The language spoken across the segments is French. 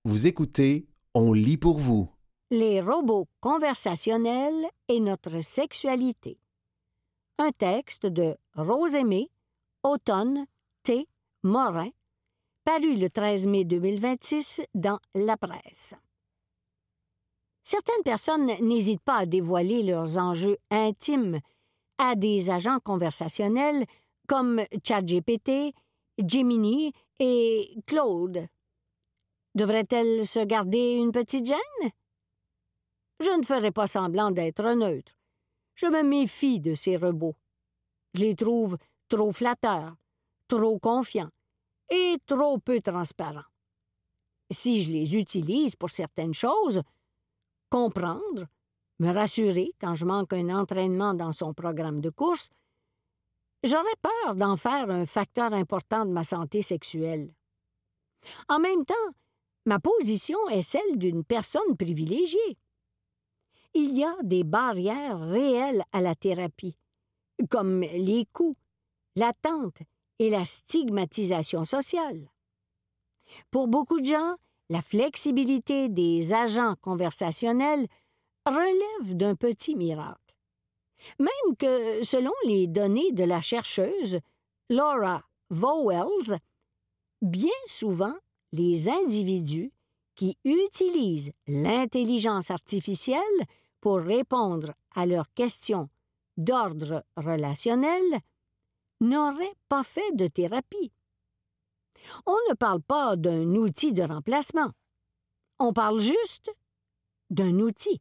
Vous écoutez, on lit pour vous. Les robots conversationnels et notre sexualité. Un texte de Rose-Aimée, Automne, T. Morin, paru le 13 mai 2026 dans La Presse. Certaines personnes n'hésitent pas à dévoiler leurs enjeux intimes à des agents conversationnels comme ChatGPT, Gemini et Claude. Devrait-elle se garder une petite gêne? Je ne ferai pas semblant d'être neutre. Je me méfie de ces robots. Je les trouve trop flatteurs, trop confiants et trop peu transparents. Si je les utilise pour certaines choses, comprendre, me rassurer quand je manque un entraînement dans son programme de course, j'aurais peur d'en faire un facteur important de ma santé sexuelle. En même temps, ma position est celle d'une personne privilégiée. Il y a des barrières réelles à la thérapie, comme les coûts, l'attente et la stigmatisation sociale. Pour beaucoup de gens, la flexibilité des agents conversationnels relève d'un petit miracle. Même que, selon les données de la chercheuse Laura Vowels, bien souvent, les individus qui utilisent l'intelligence artificielle pour répondre à leurs questions d'ordre relationnel n'auraient pas fait de thérapie. On ne parle pas d'un outil de remplacement. On parle juste d'un outil.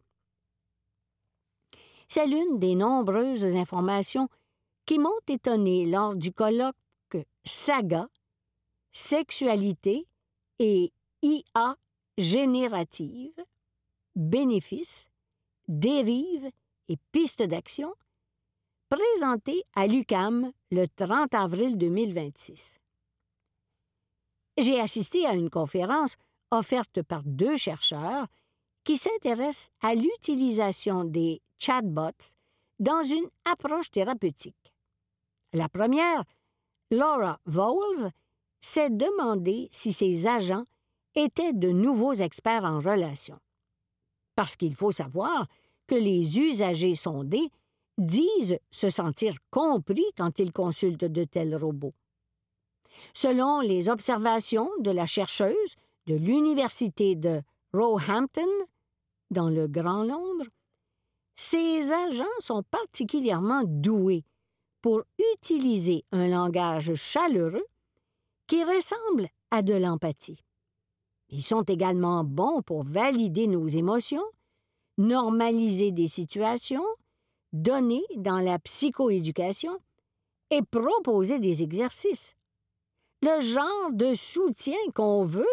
C'est l'une des nombreuses informations qui m'ont étonné lors du colloque Saga, Sexualité et IA générative, bénéfices, dérives et pistes d'action, présenté à l'UQAM le 30 avril 2026. J'ai assisté à une conférence offerte par 2 chercheurs qui s'intéressent à l'utilisation des chatbots dans une approche thérapeutique. La première, Laura Vowels, s'est demandé si ces agents étaient de nouveaux experts en relations. Parce qu'il faut savoir que les usagers sondés disent se sentir compris quand ils consultent de tels robots. Selon les observations de la chercheuse de l'Université de Roehampton, dans le Grand Londres, ces agents sont particulièrement doués pour utiliser un langage chaleureux qui ressemble à de l'empathie. Ils sont également bons pour valider nos émotions, normaliser des situations, donner dans la psychoéducation et proposer des exercices. Le genre de soutien qu'on veut.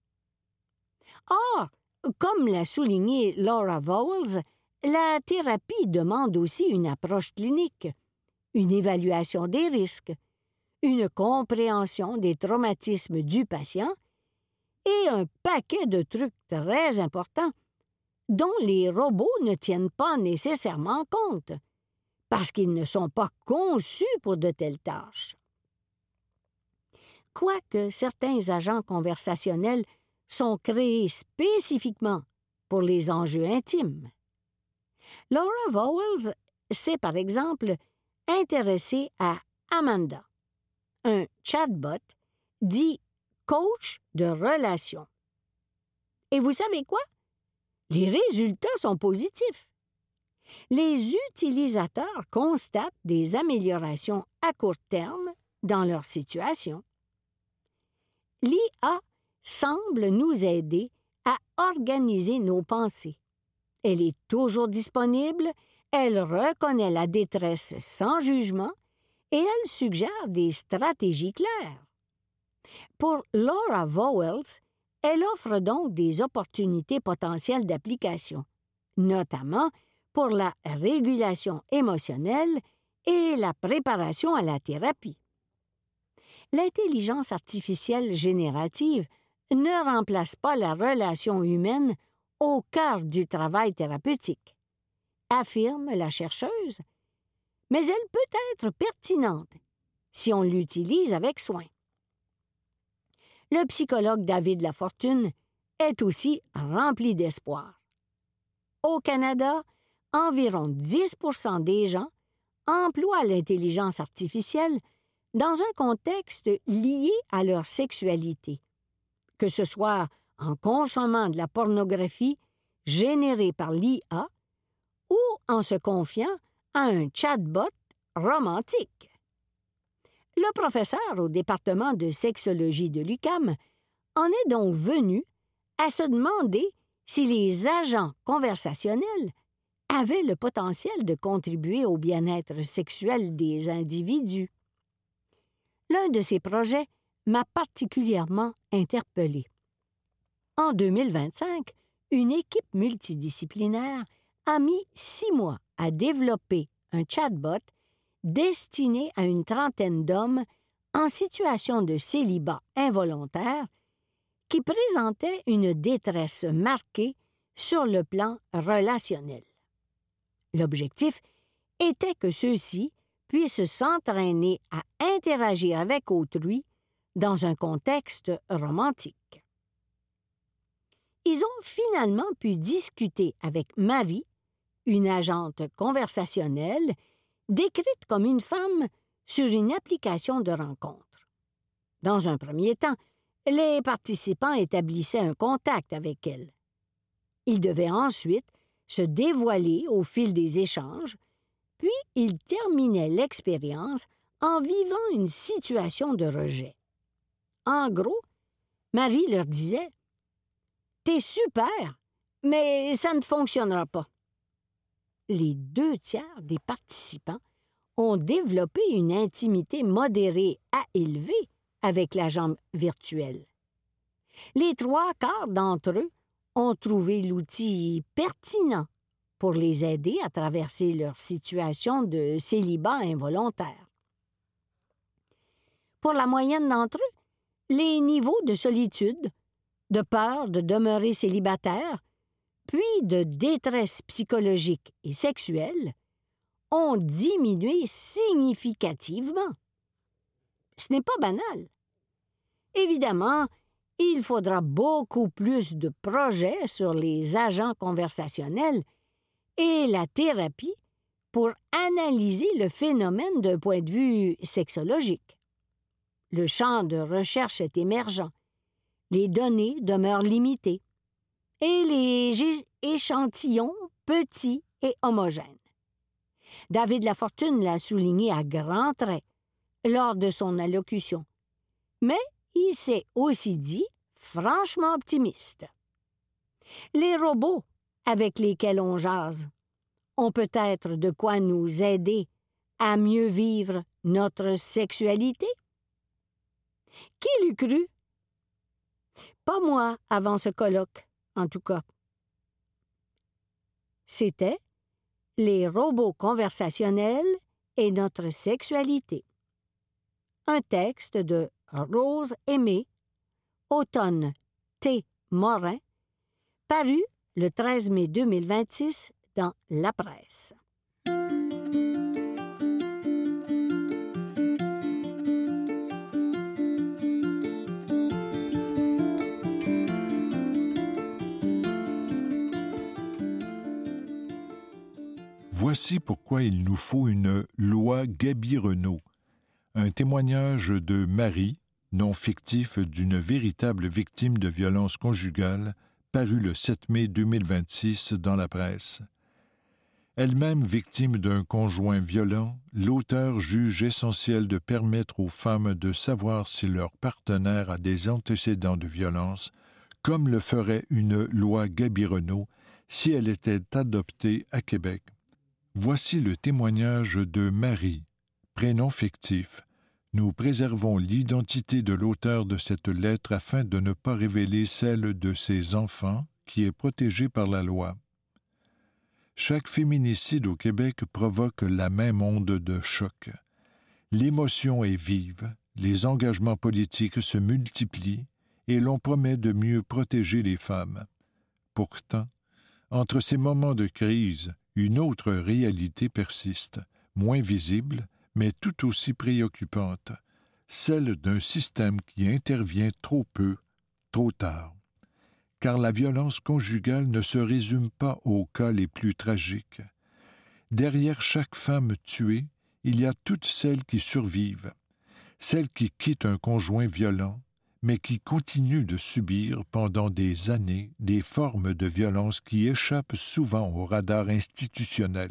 Or, comme l'a souligné Laura Vowels, la thérapie demande aussi une approche clinique, une évaluation des risques, une compréhension des traumatismes du patient et un paquet de trucs très importants dont les robots ne tiennent pas nécessairement compte, parce qu'ils ne sont pas conçus pour de telles tâches. Quoique certains agents conversationnels sont créés spécifiquement pour les enjeux intimes. Laura Vowels s'est par exemple intéressée à Amanda, un chatbot dit coach de relations. Et vous savez quoi? Les résultats sont positifs. Les utilisateurs constatent des améliorations à court terme dans leur situation. L'IA semble nous aider à organiser nos pensées. Elle est toujours disponible, elle reconnaît la détresse sans jugement et elle suggère des stratégies claires. Pour Laura Vowels, elle offre donc des opportunités potentielles d'application, notamment pour la régulation émotionnelle et la préparation à la thérapie. L'intelligence artificielle générative ne remplace pas la relation humaine au cœur du travail thérapeutique, affirme la chercheuse, mais elle peut être pertinente si on l'utilise avec soin. Le psychologue David Lafortune est aussi remplie d'espoir. Au Canada, environ 10% des gens emploient l'intelligence artificielle dans un contexte lié à leur sexualité, que ce soit en consommant de la pornographie générée par l'IA ou en se confiant à un chatbot romantique. Le professeur au département de sexologie de l'UQAM en est donc venu à se demander si les agents conversationnels avaient le potentiel de contribuer au bien-être sexuel des individus. L'un de ces projets m'a particulièrement interpellée. En 2025, une équipe multidisciplinaire a mis 6 mois à développer un chatbot destiné à une trentaine d'hommes en situation de célibat involontaire qui présentaient une détresse marquée sur le plan relationnel. L'objectif était que ceux-ci puissent s'entraîner à interagir avec autrui dans un contexte romantique. Ils ont finalement pu discuter avec Marie, une agente conversationnelle décrite comme une femme sur une application de rencontre. Dans un premier temps, les participants établissaient un contact avec elle. Ils devaient ensuite se dévoiler au fil des échanges, puis ils terminaient l'expérience en vivant une situation de rejet. En gros, Marie leur disait « T'es super, mais ça ne fonctionnera pas. » Les 2/3 des participants ont développé une intimité modérée à élevée avec l'agent virtuel. Les 3/4 d'entre eux ont trouvé l'outil pertinent pour les aider à traverser leur situation de célibat involontaire. Pour la moyenne d'entre eux, les niveaux de solitude, de peur de demeurer célibataire, puis de détresse psychologique et sexuelle ont diminué significativement. Ce n'est pas banal. Évidemment, il faudra beaucoup plus de projets sur les agents conversationnels et la thérapie pour analyser le phénomène d'un point de vue sexologique. Le champ de recherche est émergent, les données demeurent limitées et les échantillons petits et homogènes. David Lafortune l'a souligné à grands traits lors de son allocution, mais il s'est aussi dit franchement optimiste. Les robots avec lesquels on jase ont peut-être de quoi nous aider à mieux vivre notre sexualité? Qui l'eût cru? Pas moi avant ce colloque, en tout cas. C'était Les robots conversationnels et notre sexualité. Un texte de Rose Aimé, Automne T. Morin, paru le 13 mai 2026 dans La Presse. Voici pourquoi il nous faut une loi Gaby-Renault, un témoignage de Marie, nom fictif d'une véritable victime de violences conjugales, paru le 7 mai 2026 dans la presse. Elle-même victime d'un conjoint violent, l'auteur juge essentiel de permettre aux femmes de savoir si leur partenaire a des antécédents de violence, comme le ferait une loi Gaby-Renault si elle était adoptée à Québec. Voici le témoignage de Marie, prénom fictif. Nous préservons l'identité de l'auteur de cette lettre afin de ne pas révéler celle de ses enfants, qui est protégée par la loi. Chaque féminicide au Québec provoque la même onde de choc. L'émotion est vive, les engagements politiques se multiplient et l'on promet de mieux protéger les femmes. Pourtant, entre ces moments de crise, une autre réalité persiste, moins visible, mais tout aussi préoccupante, celle d'un système qui intervient trop peu, trop tard. car la violence conjugale ne se résume pas aux cas les plus tragiques. Derrière chaque femme tuée, il y a toutes celles qui survivent, celles qui quittent un conjoint violent, mais qui continuent de subir pendant des années des formes de violence qui échappent souvent au radar institutionnel.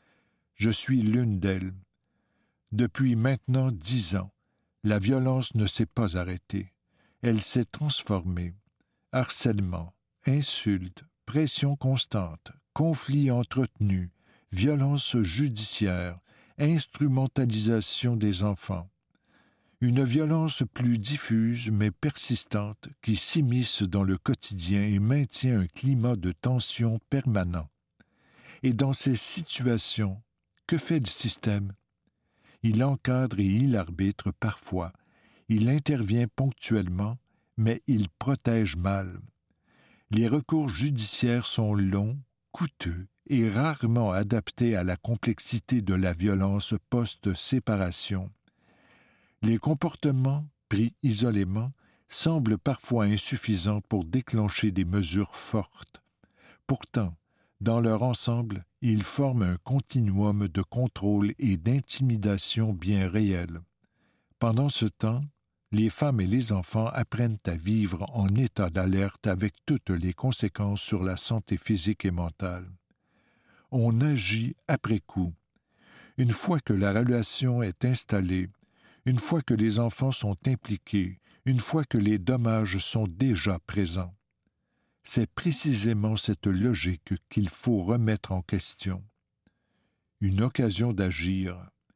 Je suis l'une d'elles. Depuis maintenant 10 ans, la violence ne s'est pas arrêtée. Elle s'est transformée. Harcèlement, insultes, pression constante, conflits entretenus, violence judiciaire, instrumentalisation des enfants. Une violence plus diffuse mais persistante qui s'immisce dans le quotidien et maintient un climat de tension permanent. Et dans ces situations, que fait le système? Il encadre et il arbitre parfois, il intervient ponctuellement, mais il protège mal. Les recours judiciaires sont longs, coûteux et rarement adaptés à la complexité de la violence post-séparation. Les comportements, pris isolément, semblent parfois insuffisants pour déclencher des mesures fortes. Pourtant, dans leur ensemble, ils forment un continuum de contrôle et d'intimidation bien réel. Pendant ce temps, les femmes et les enfants apprennent à vivre en état d'alerte avec toutes les conséquences sur la santé physique et mentale. On agit après coup. Une fois que la relation est installée, une fois que les enfants sont impliqués, une fois que les dommages sont déjà présents. C'est précisément cette logique qu'il faut remettre en question. Une occasion d'agir.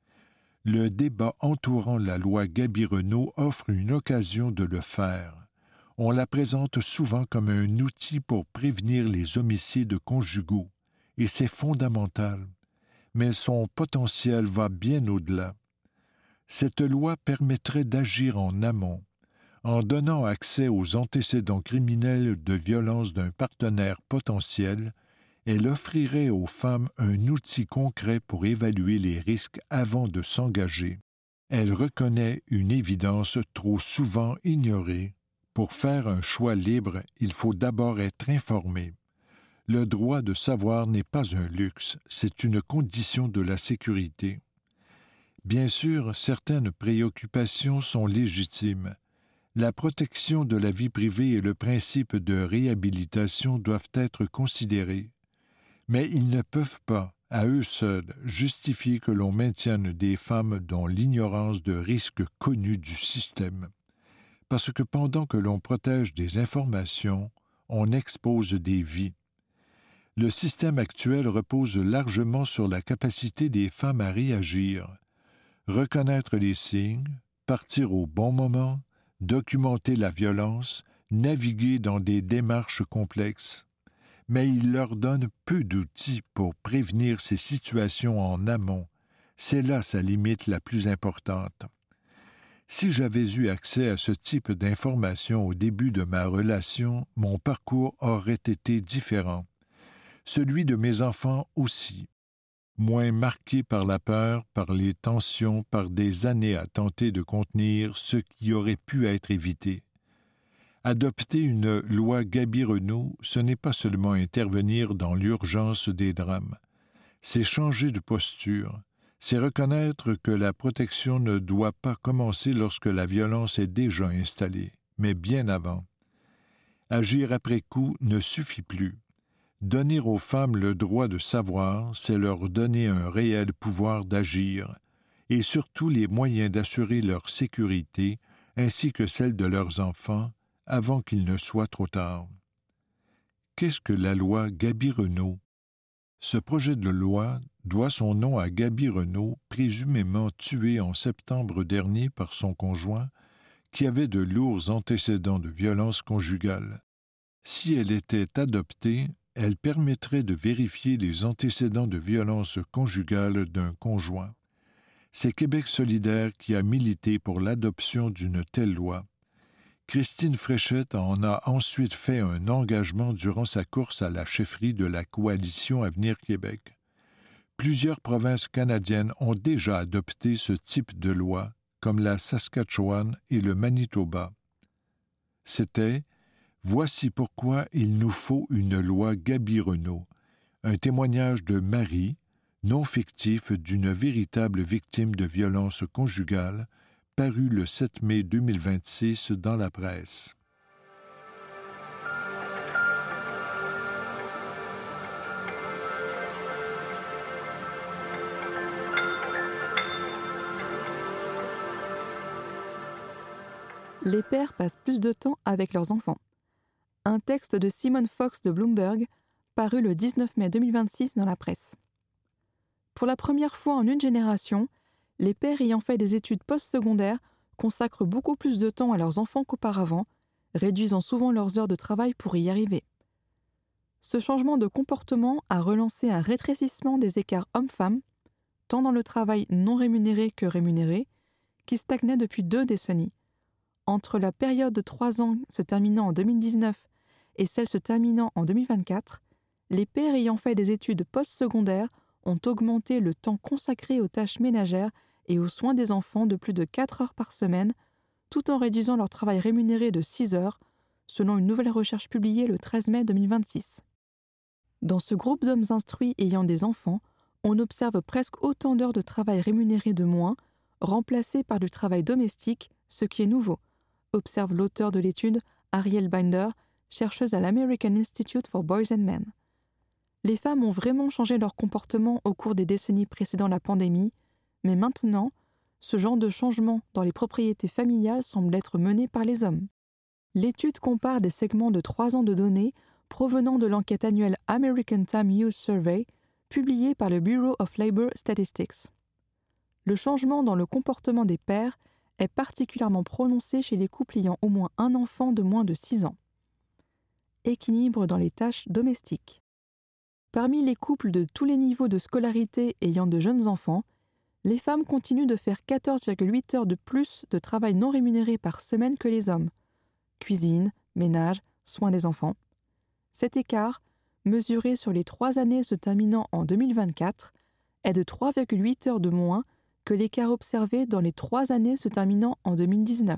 Le débat entourant la loi Gaby-Renaud offre une occasion de le faire. On la présente souvent comme un outil pour prévenir les homicides conjugaux, et c'est fondamental. Mais son potentiel va bien au-delà. Cette loi permettrait d'agir en amont, en donnant accès aux antécédents criminels de violence d'un partenaire potentiel. Elle offrirait aux femmes un outil concret pour évaluer les risques avant de s'engager. Elle reconnaît une évidence trop souvent ignorée. Pour faire un choix libre, il faut d'abord être informé. Le droit de savoir n'est pas un luxe, c'est une condition de la sécurité. Bien sûr, certaines préoccupations sont légitimes. La protection de la vie privée et le principe de réhabilitation doivent être considérés. Mais ils ne peuvent pas, à eux seuls, justifier que l'on maintienne des femmes dans l'ignorance de risques connus du système. Parce que pendant que l'on protège des informations, on expose des vies. Le système actuel repose largement sur la capacité des femmes à réagir, reconnaître les signes, partir au bon moment, documenter la violence, naviguer dans des démarches complexes. Mais il leur donne peu d'outils pour prévenir ces situations en amont. C'est là sa limite la plus importante. Si j'avais eu accès à ce type d'informations au début de ma relation, mon parcours aurait été différent. Celui de mes enfants aussi. Moins marqué par la peur, par les tensions, par des années à tenter de contenir ce qui aurait pu être évité. Adopter une loi Gaby-Renaud, ce n'est pas seulement intervenir dans l'urgence des drames. C'est changer de posture. C'est reconnaître que la protection ne doit pas commencer lorsque la violence est déjà installée, mais bien avant. Agir après coup ne suffit plus. Donner aux femmes le droit de savoir, c'est leur donner un réel pouvoir d'agir, et surtout les moyens d'assurer leur sécurité, ainsi que celle de leurs enfants, avant qu'il ne soit trop tard. Qu'est-ce que la loi Gaby-Renaud? Ce projet de loi doit son nom à Gaby Renaud, présumément tuée en septembre dernier par son conjoint, qui avait de lourds antécédents de violence conjugale. Si elle était adoptée, elle permettrait de vérifier les antécédents de violence conjugale d'un conjoint. C'est Québec solidaire qui a milité pour l'adoption d'une telle loi. Christine Fréchette en a ensuite fait un engagement durant sa course à la chefferie de la coalition Avenir Québec. Plusieurs provinces canadiennes ont déjà adopté ce type de loi, comme la Saskatchewan et le Manitoba. C'était Voici pourquoi il nous faut une loi Gaby-Renault, un témoignage de Marie, non fictif d'une véritable victime de violences conjugales, paru le 7 mai 2026 dans la presse. Les pères passent plus de temps avec leurs enfants. Un texte de Simon Fox de Bloomberg, paru le 19 mai 2026 dans la presse. Pour la première fois en une génération, les pères ayant fait des études postsecondaires consacrent beaucoup plus de temps à leurs enfants qu'auparavant, réduisant souvent leurs heures de travail pour y arriver. Ce changement de comportement a relancé un rétrécissement des écarts hommes-femmes, tant dans le travail non rémunéré que rémunéré, qui stagnait depuis 2 décennies. Entre la période de 3 ans se terminant en 2019 et celle se terminant en 2024, les pères ayant fait des études postsecondaires ont augmenté le temps consacré aux tâches ménagères et aux soins des enfants de plus de 4 heures par semaine, tout en réduisant leur travail rémunéré de 6 heures, selon une nouvelle recherche publiée le 13 mai 2026. Dans ce groupe d'hommes instruits ayant des enfants, on observe presque autant d'heures de travail rémunéré de moins, remplacées par du travail domestique, ce qui est nouveau, observe l'auteur de l'étude Ariel Binder, chercheuse à l'American Institute for Boys and Men. Les femmes ont vraiment changé leur comportement au cours des décennies précédant la pandémie, mais maintenant, ce genre de changement dans les propriétés familiales semble être mené par les hommes. L'étude compare des segments de 3 ans de données provenant de l'enquête annuelle American Time Use Survey, publiée par le Bureau of Labor Statistics. Le changement dans le comportement des pères est particulièrement prononcé chez les couples ayant au moins un enfant de moins de 6 ans. Équilibre dans les tâches domestiques. Parmi les couples de tous les niveaux de scolarité ayant de jeunes enfants, les femmes continuent de faire 14,8 heures de plus de travail non rémunéré par semaine que les hommes. Cuisine, ménage, soins des enfants. Cet écart, mesuré sur les 3 années se terminant en 2024, est de 3,8 heures de moins que l'écart observé dans les 3 années se terminant en 2019.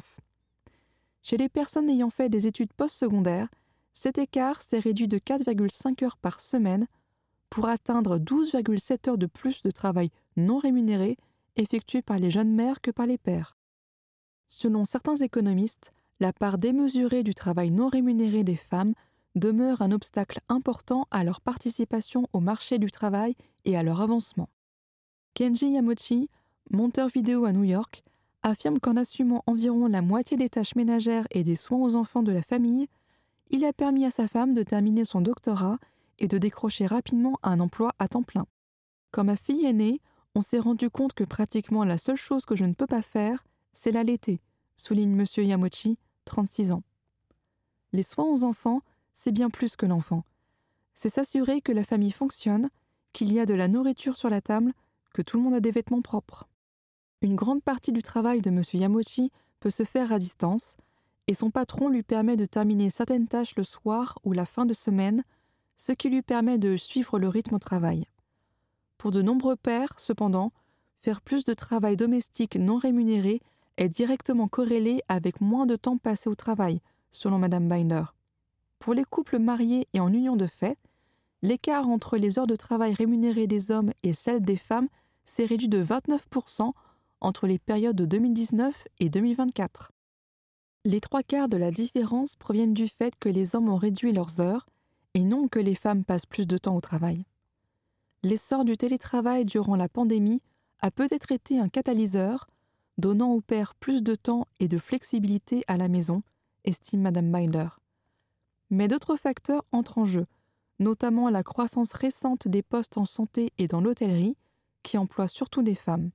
Chez les personnes ayant fait des études postsecondaires, cet écart s'est réduit de 4,5 heures par semaine pour atteindre 12,7 heures de plus de travail non rémunéré effectué par les jeunes mères que par les pères. Selon certains économistes, la part démesurée du travail non rémunéré des femmes demeure un obstacle important à leur participation au marché du travail et à leur avancement. Kenji Yamochi, monteur vidéo à New York, affirme qu'en assumant environ la moitié des tâches ménagères et des soins aux enfants de la famille, il a permis à sa femme de terminer son doctorat et de décrocher rapidement un emploi à temps plein. Quand ma fille est née, on s'est rendu compte que pratiquement la seule chose que je ne peux pas faire, c'est l'allaiter, souligne M. Yamochi, 36 ans. Les soins aux enfants, c'est bien plus que l'enfant. C'est s'assurer que la famille fonctionne, qu'il y a de la nourriture sur la table, que tout le monde a des vêtements propres. Une grande partie du travail de M. Yamochi peut se faire à distance, et son patron lui permet de terminer certaines tâches le soir ou la fin de semaine, ce qui lui permet de suivre le rythme au travail. Pour de nombreux pères, cependant, faire plus de travail domestique non rémunéré est directement corrélé avec moins de temps passé au travail, selon Mme Binder. Pour les couples mariés et en union de fait, l'écart entre les heures de travail rémunérées des hommes et celles des femmes s'est réduit de 29% entre les périodes de 2019 et 2024. Les 3/4 de la différence proviennent du fait que les hommes ont réduit leurs heures et non que les femmes passent plus de temps au travail. L'essor du télétravail durant la pandémie a peut-être été un catalyseur, donnant aux pères plus de temps et de flexibilité à la maison, estime Mme Binder. Mais d'autres facteurs entrent en jeu, notamment la croissance récente des postes en santé et dans l'hôtellerie, qui emploient surtout des femmes.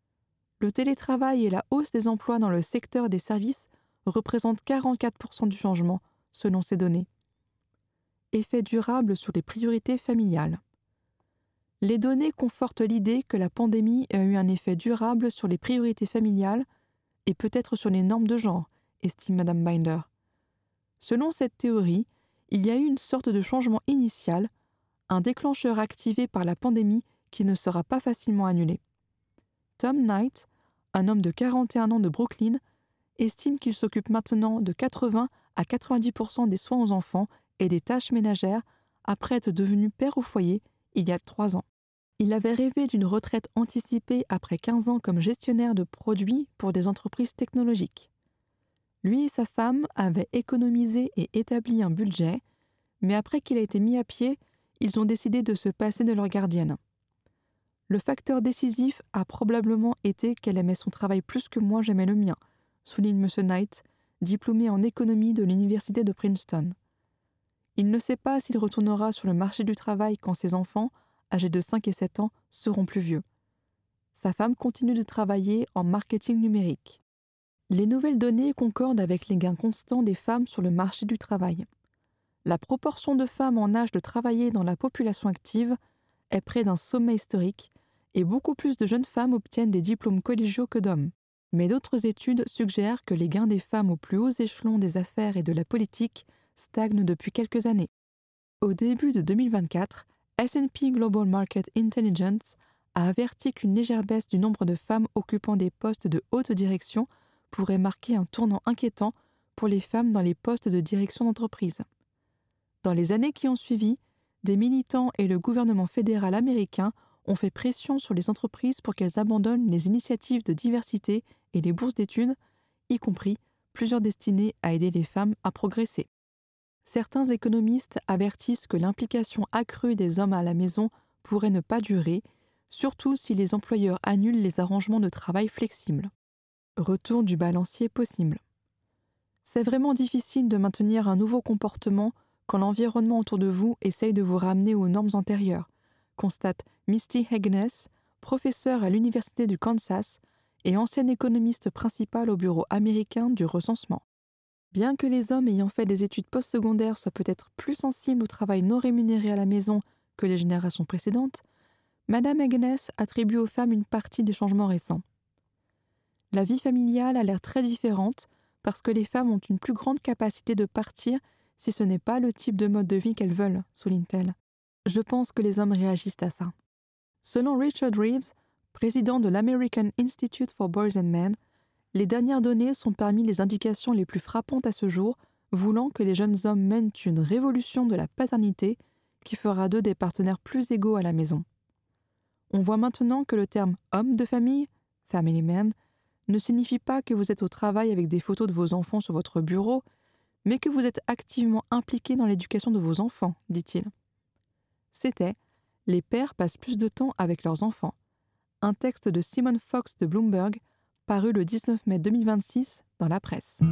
Le télétravail et la hausse des emplois dans le secteur des services représentent 44% du changement, selon ces données. Effet durable sur les priorités familiales. Les données confortent l'idée que la pandémie a eu un effet durable sur les priorités familiales et peut-être sur les normes de genre, estime Mme Binder. Selon cette théorie, il y a eu une sorte de changement initial, un déclencheur activé par la pandémie qui ne sera pas facilement annulé. Tom Knight, un homme de 41 ans de Brooklyn, estime qu'il s'occupe maintenant de 80 à 90% des soins aux enfants et des tâches ménagères après être devenu père au foyer il y a 3 ans. Il avait rêvé d'une retraite anticipée après 15 ans comme gestionnaire de produits pour des entreprises technologiques. Lui et sa femme avaient économisé et établi un budget, mais après qu'il a été mis à pied, ils ont décidé de se passer de leur gardienne. Le facteur décisif a probablement été qu'elle aimait son travail plus que moi j'aimais le mien, souligne M. Knight, diplômé en économie de l'université de Princeton. Il ne sait pas s'il retournera sur le marché du travail quand ses enfants, âgés de 5 et 7 ans, seront plus vieux. Sa femme continue de travailler en marketing numérique. Les nouvelles données concordent avec les gains constants des femmes sur le marché du travail. La proportion de femmes en âge de travailler dans la population active est près d'un sommet historique et beaucoup plus de jeunes femmes obtiennent des diplômes collégiaux que d'hommes. Mais d'autres études suggèrent que les gains des femmes aux plus hauts échelons des affaires et de la politique stagnent depuis quelques années. Au début de 2024, S&P Global Market Intelligence a averti qu'une légère baisse du nombre de femmes occupant des postes de haute direction pourrait marquer un tournant inquiétant pour les femmes dans les postes de direction d'entreprise. Dans les années qui ont suivi, des militants et le gouvernement fédéral américain ont fait pression sur les entreprises pour qu'elles abandonnent les initiatives de diversité et les bourses d'études, y compris plusieurs destinées à aider les femmes à progresser. Certains économistes avertissent que l'implication accrue des hommes à la maison pourrait ne pas durer, surtout si les employeurs annulent les arrangements de travail flexibles. Retour du balancier possible. C'est vraiment difficile de maintenir un nouveau comportement quand l'environnement autour de vous essaye de vous ramener aux normes antérieures, constate Misty Hegnes, professeure à l'Université du Kansas et ancienne économiste principale au bureau américain du recensement. Bien que les hommes ayant fait des études postsecondaires soient peut-être plus sensibles au travail non rémunéré à la maison que les générations précédentes, Madame Hegnes attribue aux femmes une partie des changements récents. La vie familiale a l'air très différente parce que les femmes ont une plus grande capacité de partir si ce n'est pas le type de mode de vie qu'elles veulent, souligne-t-elle. Je pense que les hommes réagissent à ça. Selon Richard Reeves, président de l'American Institute for Boys and Men, les dernières données sont parmi les indications les plus frappantes à ce jour, voulant que les jeunes hommes mènent une révolution de la paternité qui fera d'eux des partenaires plus égaux à la maison. On voit maintenant que le terme « homme de famille » (family man) ne signifie pas que vous êtes au travail avec des photos de vos enfants sur votre bureau, mais que vous êtes activement impliqué dans l'éducation de vos enfants, dit-il. C'était « Les pères passent plus de temps avec leurs enfants », un texte de Simon Fox de Bloomberg, paru le 19 mai 2026 dans la presse.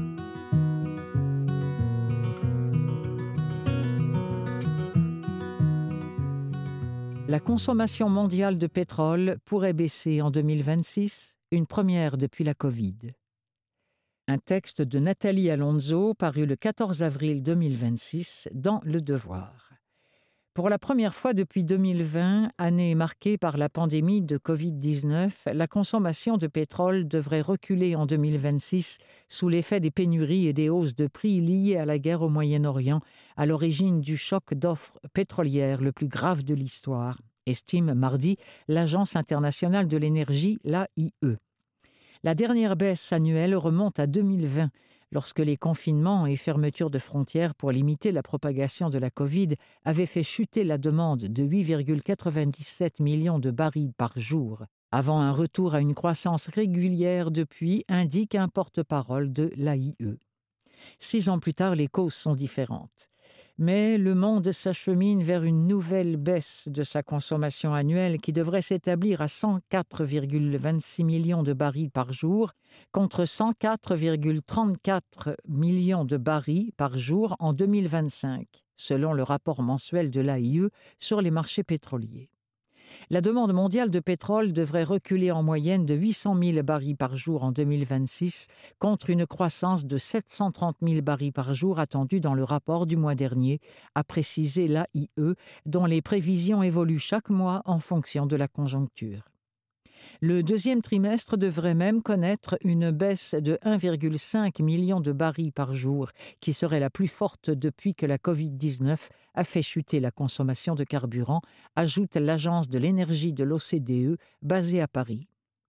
La consommation mondiale de pétrole pourrait baisser en 2026, une première depuis la Covid. Un texte de Nathalie Alonso paru le 14 avril 2026 dans Le Devoir. Pour la première fois depuis 2020, année marquée par la pandémie de Covid-19, la consommation de pétrole devrait reculer en 2026 sous l'effet des pénuries et des hausses de prix liées à la guerre au Moyen-Orient, à l'origine du choc d'offres pétrolières le plus grave de l'histoire, estime mardi l'Agence internationale de l'énergie, l'AIE. La dernière baisse annuelle remonte à 2020, lorsque les confinements et fermetures de frontières pour limiter la propagation de la Covid avaient fait chuter la demande de 8,97 millions de barils par jour, avant un retour à une croissance régulière depuis, indique un porte-parole de l'AIE. 6 ans plus tard, les causes sont différentes. Mais le monde s'achemine vers une nouvelle baisse de sa consommation annuelle qui devrait s'établir à 104,26 millions de barils par jour contre 104,34 millions de barils par jour en 2025, selon le rapport mensuel de l'AIE sur les marchés pétroliers. La demande mondiale de pétrole devrait reculer en moyenne de 800 000 barils par jour en 2026 contre une croissance de 730 000 barils par jour attendue dans le rapport du mois dernier, a précisé l'AIE, dont les prévisions évoluent chaque mois en fonction de la conjoncture. Le deuxième trimestre devrait même connaître une baisse de 1,5 million de barils par jour, qui serait la plus forte depuis que la Covid-19 a fait chuter la consommation de carburant, ajoute l'Agence de l'énergie de l'OCDE, basée à Paris.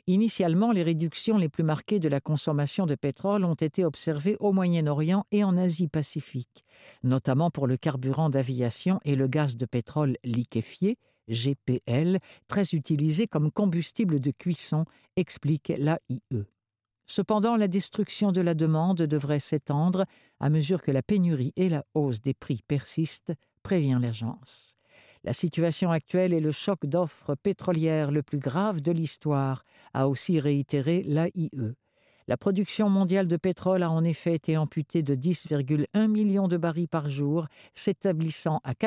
Initialement, les réductions les plus marquées de la consommation de pétrole ont été observées au Moyen-Orient et en Asie-Pacifique, notamment pour le carburant d'aviation et le gaz de pétrole liquéfié, GPL, très utilisé comme combustible de cuisson, explique l'AIE. Cependant, la destruction de la demande devrait s'étendre à mesure que la pénurie et la hausse des prix persistent, prévient l'agence. La situation actuelle est le choc d'offres pétrolières le plus grave de l'histoire, a aussi réitéré l'AIE. La production mondiale de pétrole a en effet été amputée de 10,1 millions de barils par jour, s'établissant à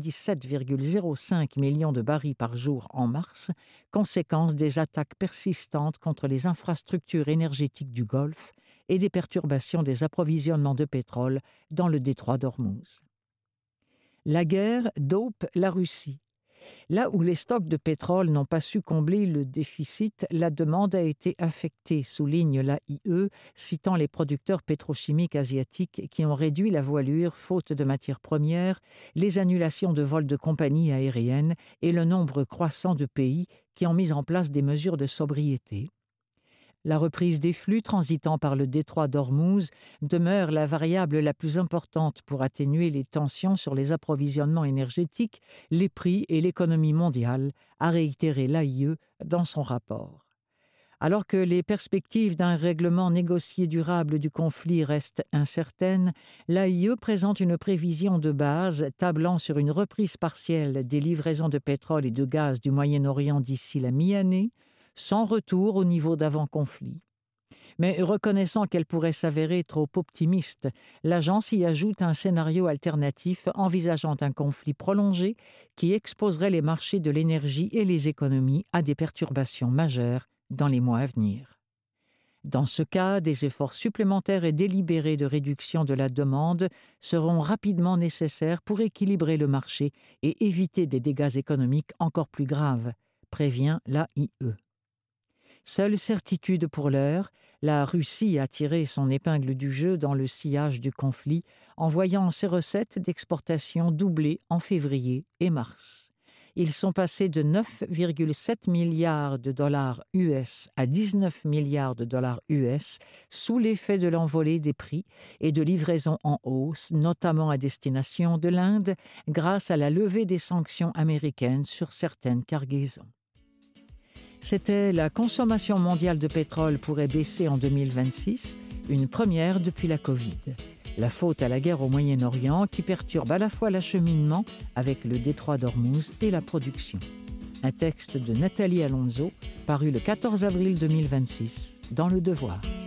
97,05 millions de barils par jour en mars, conséquence des attaques persistantes contre les infrastructures énergétiques du Golfe et des perturbations des approvisionnements de pétrole dans le détroit d'Ormuz. La guerre dope la Russie. Là où les stocks de pétrole n'ont pas su combler le déficit, la demande a été affectée, souligne l'AIE, citant les producteurs pétrochimiques asiatiques qui ont réduit la voilure faute de matières premières, les annulations de vols de compagnies aériennes et le nombre croissant de pays qui ont mis en place des mesures de sobriété. La reprise des flux transitant par le détroit d'Ormuz demeure la variable la plus importante pour atténuer les tensions sur les approvisionnements énergétiques, les prix et l'économie mondiale, a réitéré l'AIE dans son rapport. Alors que les perspectives d'un règlement négocié durable du conflit restent incertaines, l'AIE présente une prévision de base tablant sur une reprise partielle des livraisons de pétrole et de gaz du Moyen-Orient d'ici la mi-année, sans retour au niveau d'avant-conflit. Mais reconnaissant qu'elle pourrait s'avérer trop optimiste, l'agence y ajoute un scénario alternatif envisageant un conflit prolongé qui exposerait les marchés de l'énergie et les économies à des perturbations majeures dans les mois à venir. Dans ce cas, des efforts supplémentaires et délibérés de réduction de la demande seront rapidement nécessaires pour équilibrer le marché et éviter des dégâts économiques encore plus graves, prévient l'AIE. Seule certitude pour l'heure, la Russie a tiré son épingle du jeu dans le sillage du conflit en voyant ses recettes d'exportation doubler en février et mars. Ils sont passés de 9,7 milliards de dollars US à 19 milliards de dollars US sous l'effet de l'envolée des prix et de livraisons en hausse, notamment à destination de l'Inde, grâce à la levée des sanctions américaines sur certaines cargaisons. C'était la consommation mondiale de pétrole pourrait baisser en 2026, une première depuis la Covid. La faute à la guerre au Moyen-Orient qui perturbe à la fois l'acheminement avec le détroit d'Ormuz et la production. Un texte de Nathalie Alonso paru le 14 avril 2026 dans Le Devoir.